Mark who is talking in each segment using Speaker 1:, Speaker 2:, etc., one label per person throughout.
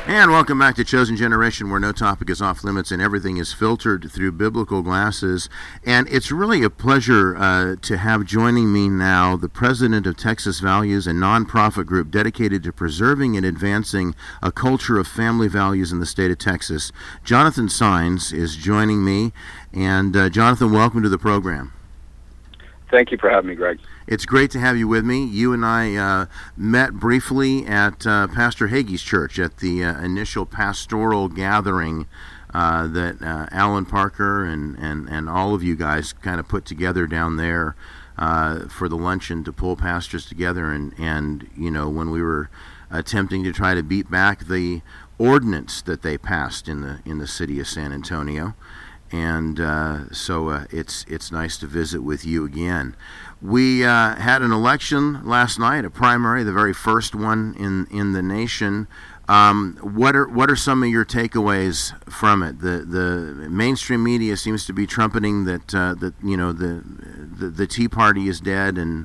Speaker 1: And welcome back to Chosen Generation, where no topic is off limits and everything is filtered through biblical glasses. And it's really a pleasure to have joining me now the president of Texas Values, a nonprofit group dedicated to preserving and advancing a culture of family values in the state of Texas. Jonathan Saenz is joining me. And Jonathan, welcome to the program.
Speaker 2: Thank you for having me, Greg.
Speaker 1: It's great to have you with me. You and I met briefly at Pastor Hagee's church at the initial pastoral gathering that Alan Parker and all of you guys kind of put together down there for the luncheon to pull pastors together. And you know, when we were attempting to try to beat back the ordinance that they passed in the city of San Antonio. And so it's nice to visit with you again. We had an election last night, a primary, the very first one in the nation. What are some of your takeaways from it? The mainstream media seems to be trumpeting that you know the Tea Party is dead, and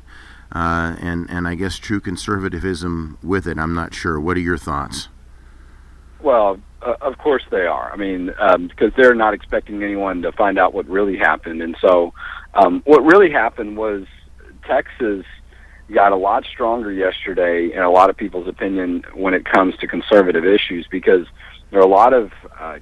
Speaker 1: I guess true conservatism with it. I'm not sure. What are your thoughts?
Speaker 2: Well, of course they are. I mean, because they're not expecting anyone to find out what really happened. And so what really happened was Texas got a lot stronger yesterday, in a lot of people's opinion, when it comes to conservative issues, because there are a lot of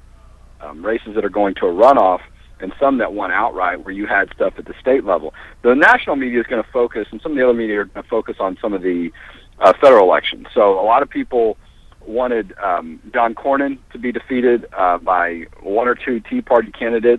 Speaker 2: races that are going to a runoff and some that won outright, where you had stuff at the state level. The national media is going to focus, and some of the other media are going to focus on some of the federal elections. So a lot of people wanted John Cornyn to be defeated by one or two Tea Party candidates.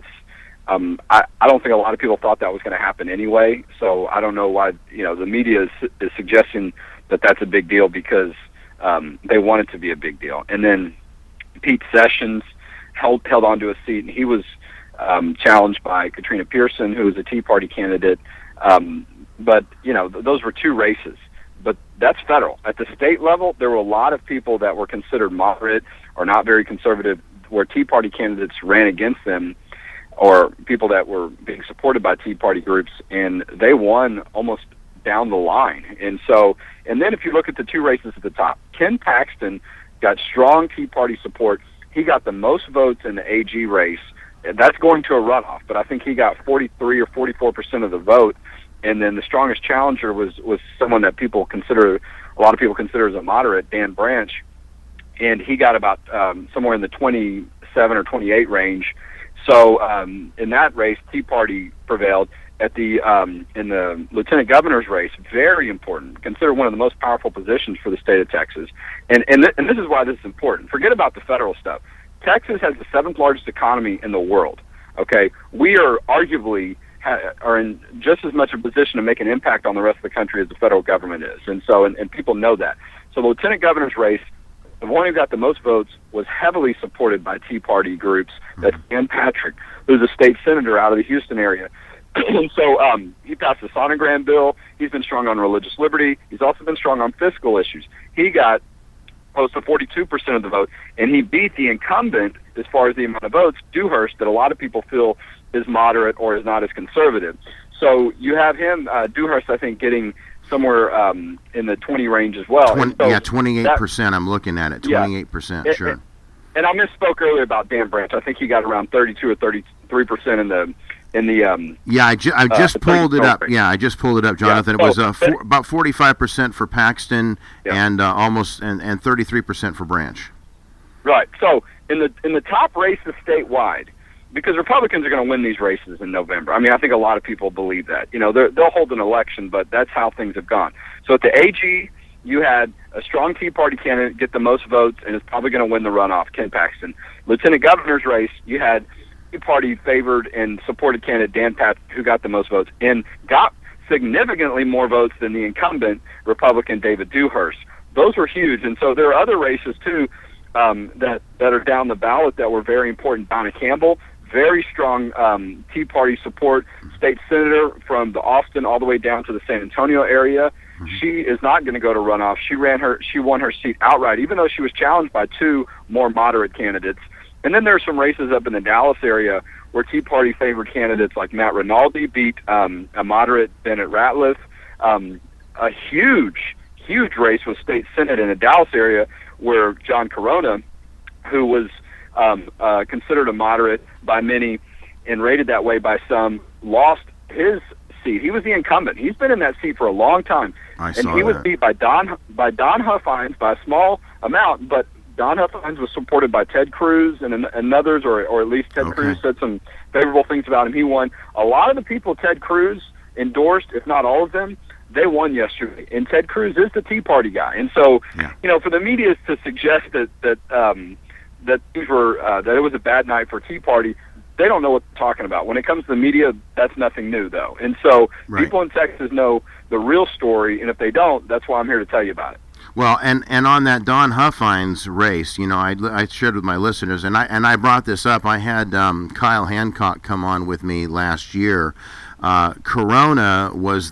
Speaker 2: I don't think a lot of people thought that was going to happen anyway, so I don't know why the media is suggesting that that's a big deal, because they want it to be a big deal. And then Pete Sessions held on to a seat, and he was challenged by Katrina Pearson, who was a Tea Party candidate. But those were two races. But that's federal. At the state level, there were a lot of people that were considered moderate or not very conservative, where Tea Party candidates ran against them, or people that were being supported by Tea Party groups, and they won almost down the line. And then if you look at the two races at the top, Ken Paxton got strong Tea Party support. He got the most votes in the AG race. That's going to a runoff, but I think he got 43 or 44% of the vote. And then the strongest challenger was someone that a lot of people consider as a moderate, Dan Branch, and he got about somewhere in the 27 or 28 range. So in that race, Tea Party prevailed. In the lieutenant governor's race, very important, considered one of the most powerful positions for the state of Texas. And this is why this is important. Forget about the federal stuff. Texas has the seventh largest economy in the world. Okay, we are arguably are in just as much a position to make an impact on the rest of the country as the federal government is. And so, and people know that. So the lieutenant governor's race, the one who got the most votes, was heavily supported by Tea Party groups. That's Dan Patrick, who's a state senator out of the Houston area. And so he passed the sonogram bill. He's been strong on religious liberty. He's also been strong on fiscal issues. He got close to 42% of the vote, and he beat the incumbent as far as the amount of votes, Dewhurst, that a lot of people feel is moderate or is not as conservative. So you have him, Dewhurst, I think, getting somewhere in the 20 range as well.
Speaker 1: 28%. I'm looking at it. 28%, sure.
Speaker 2: And I misspoke earlier about Dan Branch. I think he got around 32 or 33% in the.
Speaker 1: I just pulled it up. Yeah, I just pulled it up, Jonathan.
Speaker 2: Yeah.
Speaker 1: It was about 45% for Paxton, and almost and 33% for Branch.
Speaker 2: Right. So in the top races statewide, because Republicans are going to win these races in November. I mean, I think a lot of people believe that. They'll hold an election, but that's how things have gone. So at the AG, you had a strong Tea Party candidate get the most votes and is probably going to win the runoff, Ken Paxton. Lieutenant governor's race, you had Tea Party favored and supported candidate Dan Patrick, who got the most votes and got significantly more votes than the incumbent Republican David Dewhurst. Those were huge. And so there are other races, too, that are down the ballot that were very important. Donna Campbell, very strong Tea Party support, state senator from the Austin all the way down to the San Antonio area. She is not going to go to runoff. She won her seat outright, even though she was challenged by two more moderate candidates. And then there are some races up in the Dallas area where Tea Party favored candidates like Matt Rinaldi beat a moderate Bennett Ratliff. A huge race with state senate in the Dallas area where John Corona who was considered a moderate by many and rated that way by some, lost his seat. He was the incumbent. He's been in that seat for a long time. And he was beat by Don Huffines by a small amount, but Don Huffines was supported by Ted Cruz and others, or at least Ted Cruz said some favorable things about him. He won. A lot of the people Ted Cruz endorsed, if not all of them, they won yesterday. And Ted Cruz is the Tea Party guy. And so, for the media to suggest that these were that it was a bad night for Tea Party, they don't know what they're talking about. When it comes to the media, that's nothing new, though. And so people in Texas know the real story, and if they don't, that's why I'm here to tell you about it.
Speaker 1: Well, and on that Don Huffines race, I shared with my listeners, and I brought this up. I had Kyle Hancock come on with me last year. Corona was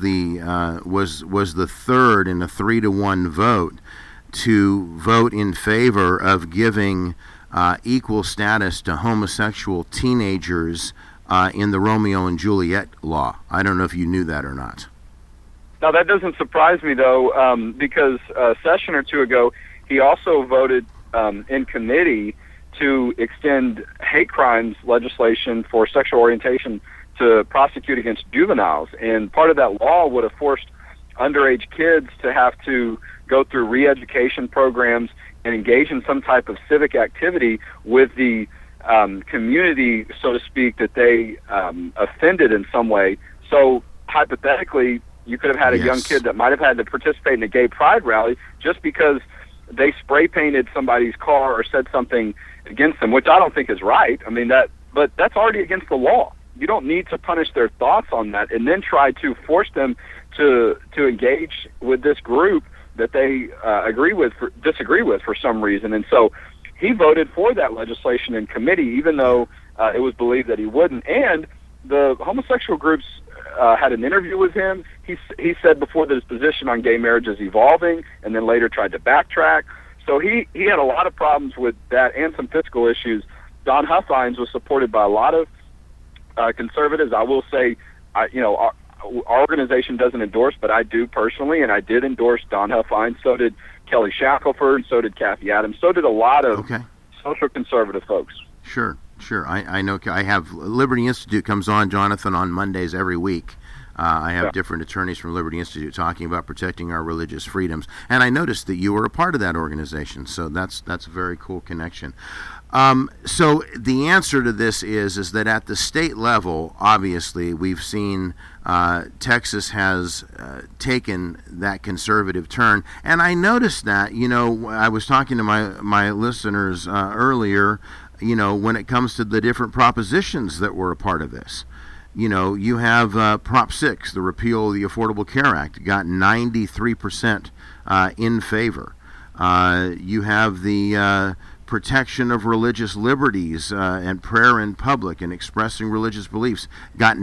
Speaker 1: the third in a 3-1 vote to vote in favor of giving equal status to homosexual teenagers in the Romeo and Juliet law. I don't know if you knew that or not.
Speaker 2: Now, that doesn't surprise me, though, because a session or two ago, he also voted in committee to extend hate crimes legislation for sexual orientation to prosecute against juveniles. And part of that law would have forced underage kids to have to go through re-education programs and engage in some type of civic activity with the community, so to speak, that they offended in some way. So, hypothetically, you could have had a young kid that might have had to participate in a gay pride rally just because they spray painted somebody's car or said something against them, which I don't think is right. I mean, but that's already against the law. You don't need to punish their thoughts on that and then try to force them to engage with this group that they disagree with for some reason. And so he voted for that legislation in committee, even though it was believed that he wouldn't. And the homosexual groups had an interview with him. He said before that his position on gay marriage is evolving, and then later tried to backtrack. So he had a lot of problems with that and some fiscal issues. Don Huffines was supported by a lot of conservatives. I will say, our organization doesn't endorse, but I do personally, and I did endorse Don Huffines. So did Kelly Shackelford, so did Kathy Adams, so did a lot of social conservative folks.
Speaker 1: Sure. I know. I have Liberty Institute comes on, Jonathan, on Mondays every week. I have different attorneys from Liberty Institute talking about protecting our religious freedoms, and I noticed that you were a part of that organization. So that's a very cool connection. So the answer to this is that at the state level, obviously, we've seen Texas has taken that conservative turn, and I noticed that. I was talking to my listeners earlier. When it comes to the different propositions that were a part of this. You have Prop 6, the repeal of the Affordable Care Act, got 93% in favor. You have the protection of religious liberties and prayer in public and expressing religious beliefs, got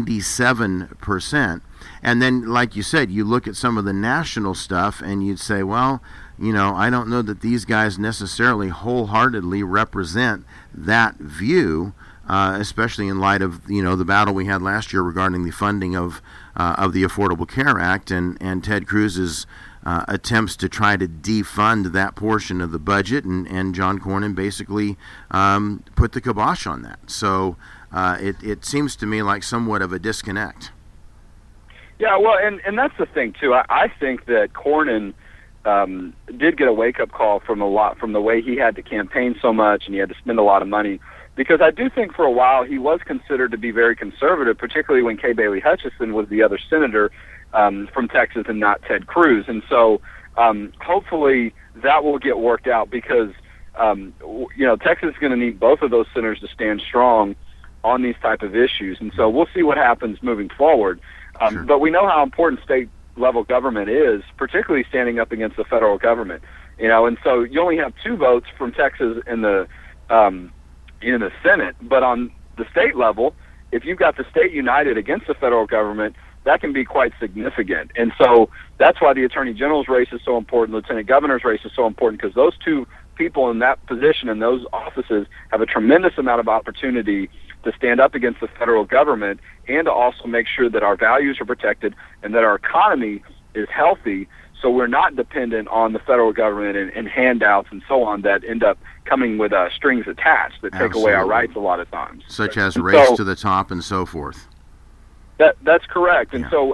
Speaker 1: 97%. And then, like you said, you look at some of the national stuff and you'd say, well, I don't know that these guys necessarily wholeheartedly represent that view, especially in light of the battle we had last year regarding the funding of the Affordable Care Act and Ted Cruz's attempts to try to defund that portion of the budget, and John Cornyn basically put the kibosh on that. So it seems to me like somewhat of a disconnect.
Speaker 2: Yeah, well, and that's the thing too. I think that Cornyn did get a wake-up call from the way he had to campaign so much and he had to spend a lot of money, because I do think for a while he was considered to be very conservative, particularly when Kay Bailey Hutchison was the other senator from Texas and not Ted Cruz. And so hopefully that will get worked out, because Texas is going to need both of those senators to stand strong on these type of issues. And so we'll see what happens moving forward.
Speaker 1: Sure.
Speaker 2: But we know how important state-level government is, particularly standing up against the federal government. And so you only have 2 votes from Texas in the Senate, but on the state level, if you've got the state united against the federal government, that can be quite significant. And so that's why the Attorney General's race is so important, Lieutenant Governor's race is so important, because those 2 people in that position, in those offices, have a tremendous amount of opportunity to stand up against the federal government and to also make sure that our values are protected and that our economy is healthy, So we're not dependent on the federal government and handouts and so on that end up coming with strings attached that take away our rights a lot of times.
Speaker 1: Such as race to the top and so forth.
Speaker 2: That's correct. And so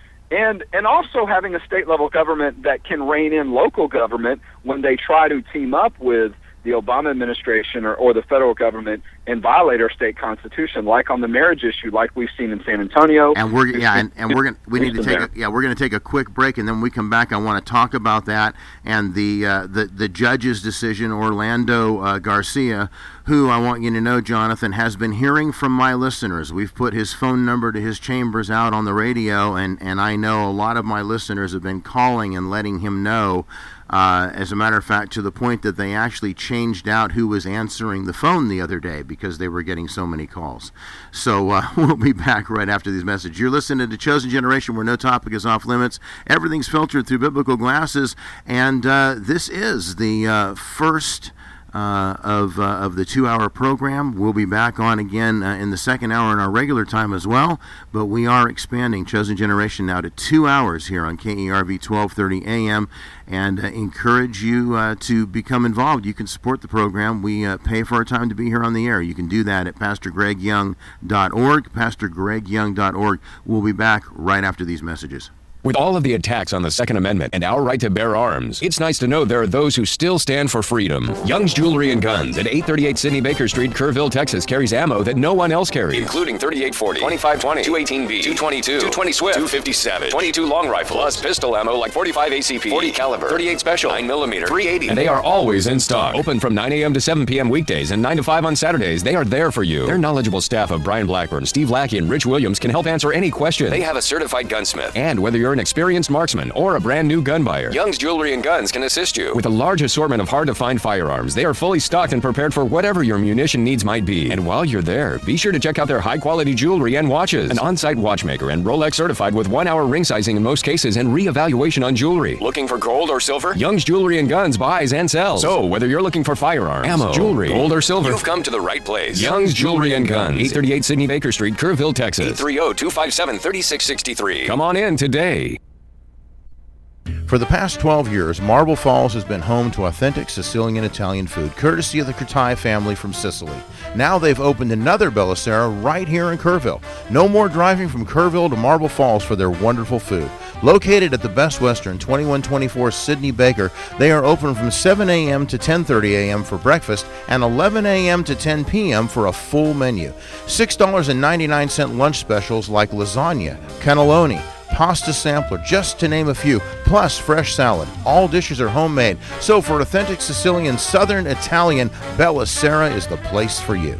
Speaker 2: and also having a state level government that can rein in local government when they try to team up with the Obama administration or the federal government and violate our state constitution, like on the marriage issue, like we've seen in San Antonio.
Speaker 1: And we're going to take a quick break, and then when we come back, I want to talk about that and the judge's decision, Orlando Garcia, who I want you to know, Jonathan, has been hearing from my listeners. We've put his phone number to his chambers out on the radio, and I know a lot of my listeners have been calling and letting him know. As a matter of fact, to the point that they actually changed out who was answering the phone the other day because they were getting so many calls. So we'll be back right after these messages. You're listening to Chosen Generation, where no topic is off limits. Everything's filtered through biblical glasses, and this is the first of the 2-hour program. We'll be back on again in the second hour in our regular time as well, but we are expanding Chosen Generation now to 2 hours here on KERV 1230 AM, and encourage you to become involved. You can support the program. We pay for our time to be here on the air. You can do that at PastorGregYoung.org, PastorGregYoung.org. We'll be back right after these messages.
Speaker 3: With all of the attacks on the Second Amendment and our right to bear arms, it's nice to know there are those who still stand for freedom. Young's Jewelry and Guns at 838 Sidney Baker Street, Kerrville, Texas carries ammo that no one else carries, including 3840, 2520, 218B, 222, 220 Swift, 257, 22 long rifle, plus pistol ammo like 45 ACP, 40 caliber, 38 special, 9mm, 380. And they are always in stock. Open from 9 a.m. to 7 p.m. weekdays and 9 to 5 on Saturdays. They are there for you. Their knowledgeable staff of Brian Blackburn, Steve Lackey, and Rich Williams can help answer any question. They have a certified gunsmith. And whether you're an experienced marksman or a brand new gun buyer, Young's Jewelry and Guns can assist you. With a large assortment of hard-to-find firearms, they are fully stocked and prepared for whatever your munition needs might be. And while you're there, be sure to check out their high-quality jewelry and watches. An on-site watchmaker and Rolex certified with 1-hour ring sizing in most cases and re-evaluation on jewelry. Looking for gold or silver? Young's Jewelry and Guns buys and sells. So whether you're looking for firearms, ammo, jewelry, gold, or silver, you've come to the right place. Young's Jewelry and Guns, 838 Sidney Baker Street, Kerrville, Texas. 830-257-3663. Come on in today.
Speaker 1: For the past 12 years, Marble Falls has been home to authentic Sicilian Italian food, courtesy of the Curtai family from Sicily. Now they've opened another Bella Sera right here in Kerrville. No more driving from Kerrville to Marble Falls for their wonderful food. Located at the Best Western, 2124 Sidney Baker, they are open from 7 a.m. to 10:30 a.m. for breakfast and 11 a.m. to 10 p.m. for a full menu. $6.99 lunch specials like lasagna, cannelloni, pasta sampler, just to name a few, plus fresh salad. All dishes are homemade, so for authentic Sicilian, Southern Italian, Bella Sera is the place for you.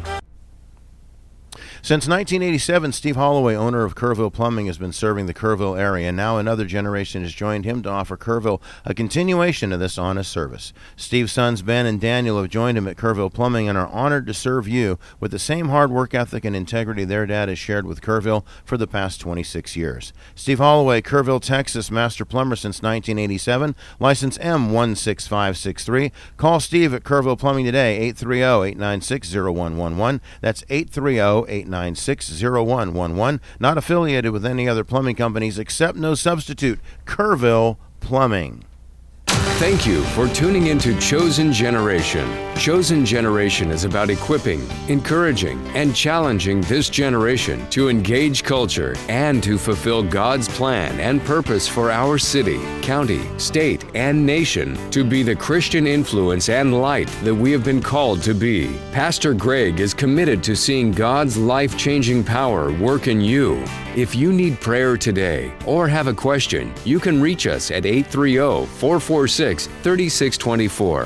Speaker 1: Since 1987, Steve Holloway, owner of Kerrville Plumbing, has been serving the Kerrville area. Now another generation has joined him to offer Kerrville a continuation of this honest service. Steve's sons, Ben and Daniel, have joined him at Kerrville Plumbing and are honored to serve you with the same hard work ethic and integrity their dad has shared with Kerrville for the past 26 years. Steve Holloway, Kerrville, Texas, master plumber since 1987, license M16563. Call Steve at Kerrville Plumbing today, 830-896-0111. That's 830-896-0111. Not affiliated with any other plumbing companies except no substitute. Kerrville Plumbing.
Speaker 3: Thank you for tuning into Chosen Generation. Chosen Generation is about equipping, encouraging, and challenging this generation to engage culture and to fulfill God's plan and purpose for our city, county, state, and nation to be the Christian influence and light that we have been called to be. Pastor Greg is committed to seeing God's life-changing power work in you. If you need prayer today or have a question, you can reach us at 830-446-3624.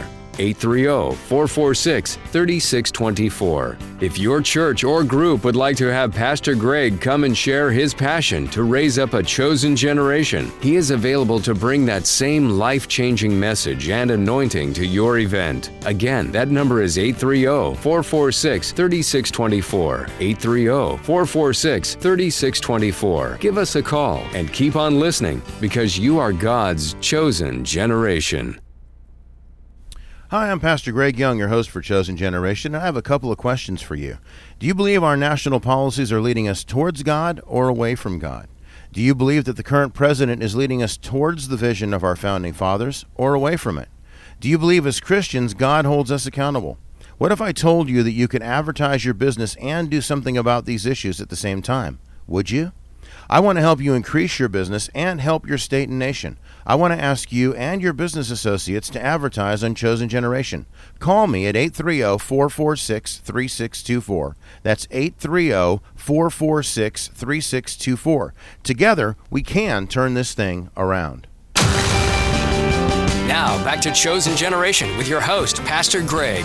Speaker 3: 830-446-3624. If your church or group would like to have Pastor Greg come and share his passion to raise up a chosen generation, he is available to bring that same life-changing message and anointing to your event. Again, that number is 830-446-3624. 830-446-3624. Give us a call and keep on listening because you are God's chosen generation.
Speaker 1: Hi, I'm Pastor Greg Young, your host for Chosen Generation, and I have a couple of questions for you. Do you believe our national policies are leading us towards God or away from God? Do you believe that the current president is leading us towards the vision of our founding fathers or away from it? Do you believe as Christians God holds us accountable? What if I told you that you could advertise your business and do something about these issues at the same time? Would you? I want to help you increase your business and help your state and nation. I want to ask you and your business associates to advertise on Chosen Generation. Call me at 830-446-3624. That's 830-446-3624. Together, we can turn this thing around.
Speaker 4: Now, back to Chosen Generation with your host, Pastor Greg.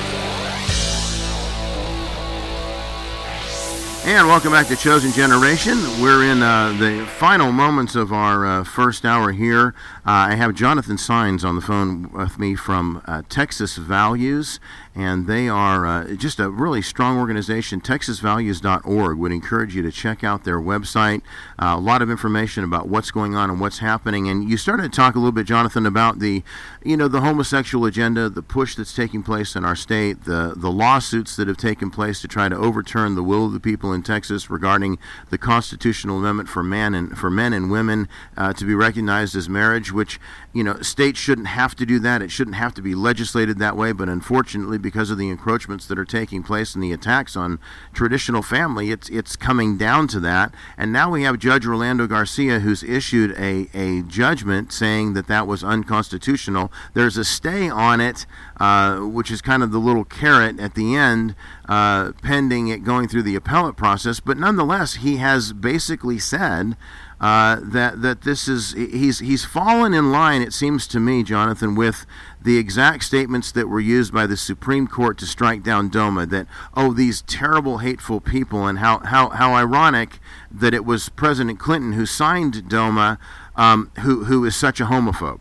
Speaker 1: And welcome back to Chosen Generation. We're in the final moments of our first hour here. I have Jonathan Sines on the phone with me from Texas Values, and they are just a really strong organization. TexasValues.org would encourage you to check out their website. A lot of information about what's going on and what's happening. And you started to talk a little bit, Jonathan, about the homosexual agenda, the push that's taking place in our state, the lawsuits that have taken place to try to overturn the will of the people in Texas regarding the constitutional amendment for men and women to be recognized as marriage, which states shouldn't have to do that. It shouldn't have to be legislated that way, but unfortunately, because of the encroachments that are taking place and the attacks on traditional family, it's coming down to that. And now we have Judge Orlando Garcia, who's issued a judgment saying that was unconstitutional. There's a stay on it, which is kind of the little carrot at the end, pending it going through the appellate process. But nonetheless, he has basically said that this is he's fallen in line, it seems to me, Jonathan, with the exact statements that were used by the Supreme Court to strike down DOMA, that these terrible, hateful people, and how ironic that it was President Clinton who signed DOMA, who is such a homophobe.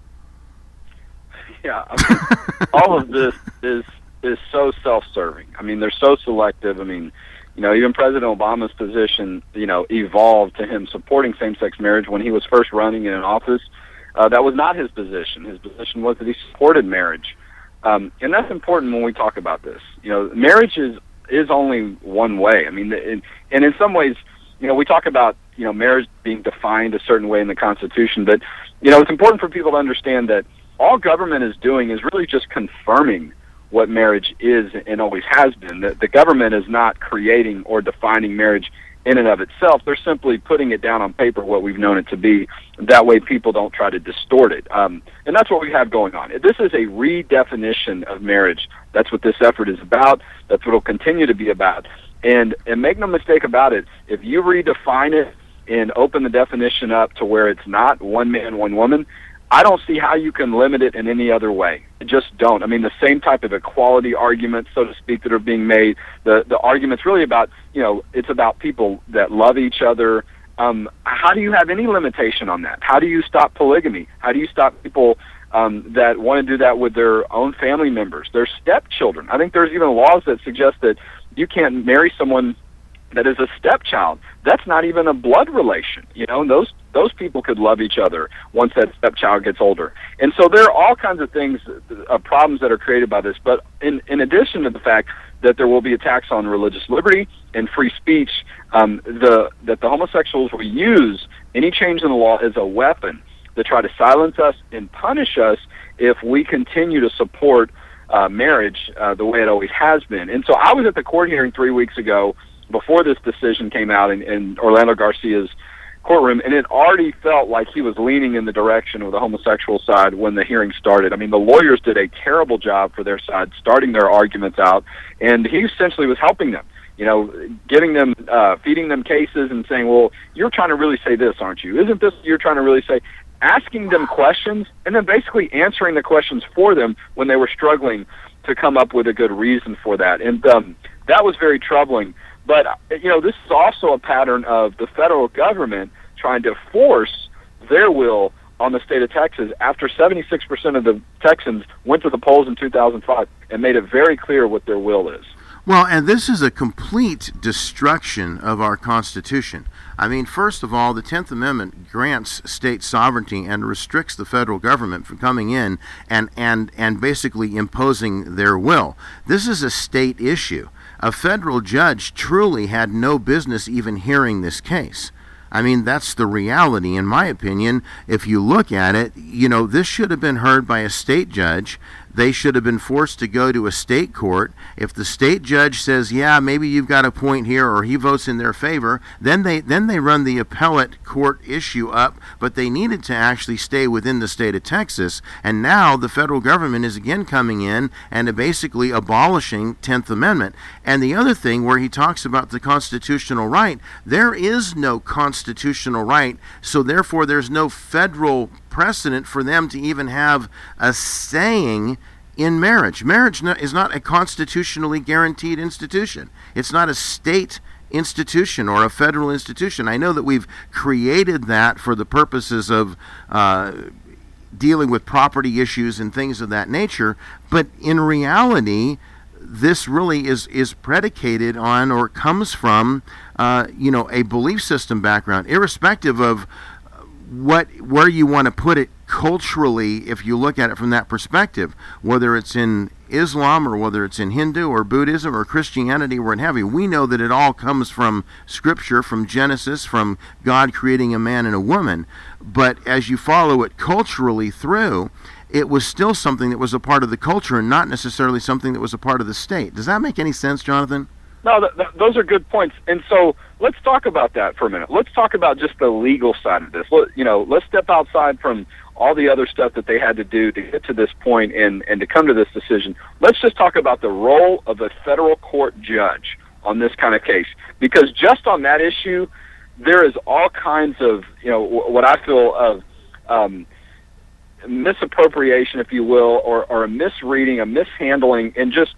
Speaker 2: Yeah, all of this is so self-serving. I mean, they're so selective. I mean, even President Obama's position, evolved to him supporting same-sex marriage when he was first running in an office. That was not his position. His position was that he supported marriage. And that's important when we talk about this. Marriage is only one way. I mean, and in some ways, we talk about, marriage being defined a certain way in the Constitution, but, it's important for people to understand that all government is doing is really just confirming what marriage is and always has been. The government is not creating or defining marriage in and of itself. They're simply putting it down on paper, what we've known it to be. That way people don't try to distort it. And that's what we have going on. This is a redefinition of marriage. That's what this effort is about. That's what it'll continue to be about. And make no mistake about it, if you redefine it and open the definition up to where it's not one man, one woman, I don't see how you can limit it in any other way. I just don't. I mean, the same type of equality arguments, so to speak, that are being made, the argument's really about, it's about people that love each other. How do you have any limitation on that? How do you stop polygamy? How do you stop people that want to do that with their own family members, their stepchildren? I think there's even laws that suggest that you can't marry someone that is a stepchild. That's not even a blood relation. Those people could love each other once that stepchild gets older. And so there are all kinds of things, problems that are created by this. But in addition to the fact that there will be attacks on religious liberty and free speech, that the homosexuals will use any change in the law as a weapon to try to silence us and punish us if we continue to support marriage the way it always has been. And so I was at the court hearing 3 weeks ago before this decision came out in Orlando Garcia's courtroom, and it already felt like he was leaning in the direction of the homosexual side when the hearing started. I mean, the lawyers did a terrible job for their side, starting their arguments out, and he essentially was helping them, giving them, feeding them cases and saying, well, you're trying to really say this, aren't you? Isn't this you're trying to really say? Asking them questions and then basically answering the questions for them when they were struggling to come up with a good reason for that. And that was very troubling. But, this is also a pattern of the federal government trying to force their will on the state of Texas after 76% of the Texans went to the polls in 2005 and made it very clear what their will is.
Speaker 1: Well, and this is a complete destruction of our Constitution. I mean, first of all, the 10th Amendment grants state sovereignty and restricts the federal government from coming in and basically imposing their will. This is a state issue. A federal judge truly had no business even hearing this case. I mean, that's the reality, in my opinion. If you look at it, this should have been heard by a state judge. They should have been forced to go to a state court. If the state judge says, yeah, maybe you've got a point here, or he votes in their favor, then they run the appellate court issue up, but they needed to actually stay within the state of Texas. And now the federal government is again coming in and basically abolishing 10th Amendment. And the other thing where he talks about the constitutional right, there is no constitutional right, so therefore there's no federal precedent for them to even have a saying in marriage. Marriage is not a constitutionally guaranteed institution. It's not a state institution or a federal institution. I know that we've created that for the purposes of dealing with property issues and things of that nature, but in reality, this really is predicated on or comes from a belief system background, irrespective of where you want to put it culturally. If you look at it from that perspective, whether it's in Islam or whether it's in Hindu or Buddhism or Christianity or what have you, we know that it all comes from Scripture, from Genesis, from God creating a man and a woman. But as you follow it culturally through, it was still something that was a part of the culture and not necessarily something that was a part of the state. Does that make any sense, Jonathan?
Speaker 2: No, those are good points. And so let's talk about that for a minute. Let's talk about just the legal side of this. Let's step outside from all the other stuff that they had to do to get to this point and to come to this decision. Let's just talk about the role of a federal court judge on this kind of case. Because just on that issue, there is all kinds of, what I feel of misappropriation, if you will, or a misreading, a mishandling, and just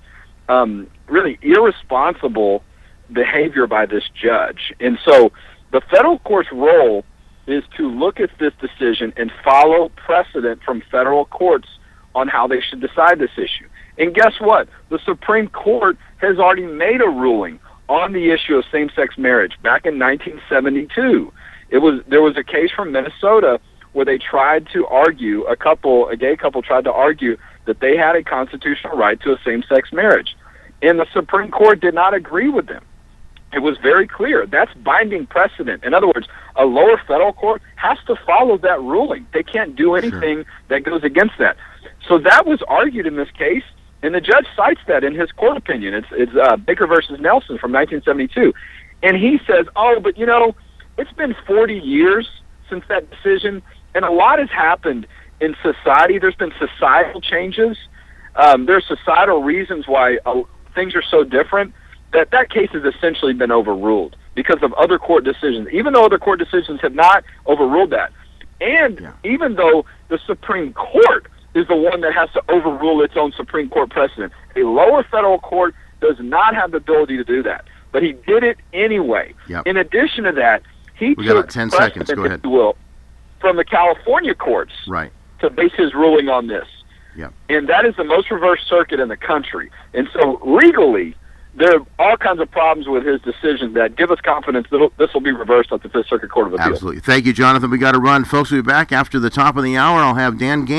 Speaker 2: really irresponsible behavior by this judge. And so the federal court's role is to look at this decision and follow precedent from federal courts on how they should decide this issue. And guess what? The Supreme Court has already made a ruling on the issue of same-sex marriage back in 1972. There was a case from Minnesota where they tried to argue, a gay couple tried to argue that they had a constitutional right to a same-sex marriage. And the Supreme Court did not agree with them. It was very clear. That's binding precedent. In other words, a lower federal court has to follow that ruling. They can't do anything that goes against that. So that was argued in this case, and the judge cites that in his court opinion. It's Baker versus Nelson from 1972. And he says, but it's been 40 years since that decision, and a lot has happened in society. There's been societal changes. There's societal reasons why things are so different that case has essentially been overruled because of other court decisions, even though other court decisions have not overruled that. And even though the Supreme Court is the one that has to overrule its own Supreme Court precedent, a lower federal court does not have the ability to do that. But he did it anyway.
Speaker 1: Yep.
Speaker 2: In addition to that, we
Speaker 1: got about 10 seconds. Go ahead.
Speaker 2: If you will, from the California courts to base his ruling on this.
Speaker 1: Yep.
Speaker 2: And that is the most reversed circuit in the country. And so legally, there are all kinds of problems with his decision that give us confidence that this will be reversed at the Fifth Circuit Court of Appeals.
Speaker 1: Absolutely. Thank you, Jonathan. We got to run. Folks, we'll be back after the top of the hour. I'll have Dan Gaines